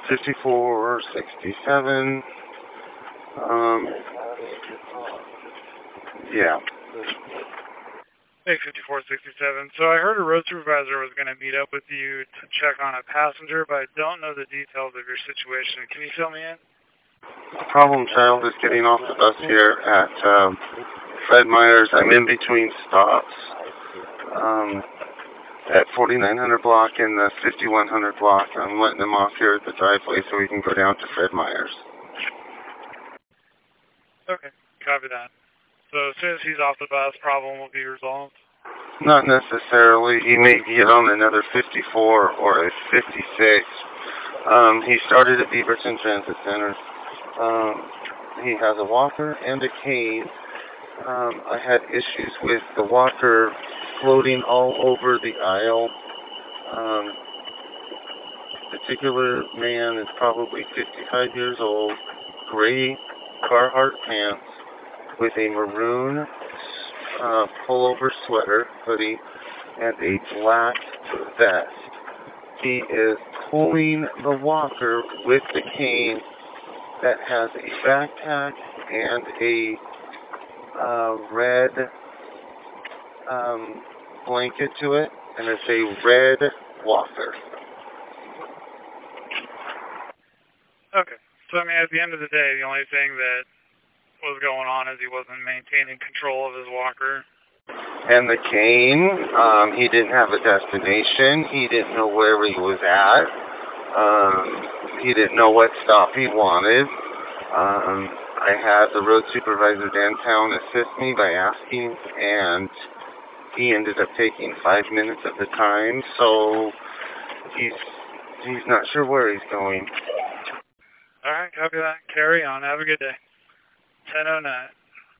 5467. Yeah. Hey, 5467. So I heard a road supervisor was going to meet up with you to check on a passenger, but I don't know the details of your situation. Can you fill me in? The problem child is getting off the bus here at Fred Meyer's. I'm in between stops at 4900 block and the 5100 block. I'm letting him off here at the driveway so we can go down to Fred Meyer's. Okay, copy that. So as soon as he's off the bus, problem will be resolved? Not necessarily. He may get on another 54 or a 56. He started at Beaverton Transit Center. He has a walker and a cane. I had issues with the walker floating all over the aisle. Particular man is probably 55 years old, gray Carhartt pants with a maroon pullover sweater, hoodie, and a black vest. He is pulling the walker with the cane that has a backpack and a red blanket to it, and it's a red walker. Okay. So, I mean, at the end of the day, the only thing that was going on is he wasn't maintaining control of his walker. And the cane, he didn't have a destination. He didn't know where he was at. He didn't know what stop he wanted. I had the road supervisor downtown assist me by asking, and he ended up taking 5 minutes of the time, so he's not sure where he's going. All right, copy that. Carry on. Have a good day. 10:09.